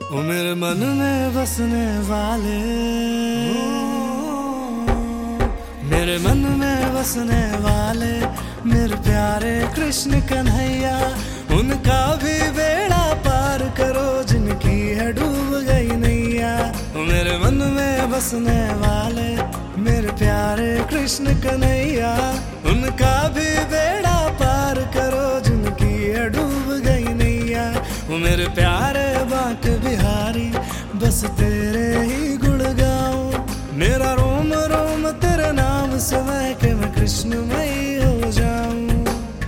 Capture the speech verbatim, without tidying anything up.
ओ मेरे मन में बसने वाले, मेरे मन में बसने वाले मेरे प्यारे कृष्ण कन्हैया, उनका भी बेड़ा पार करो जिनकी है डूब गई नैया। ओ मेरे मन में बसने वाले मेरे प्यारे कृष्ण कन्हैया, उनका भी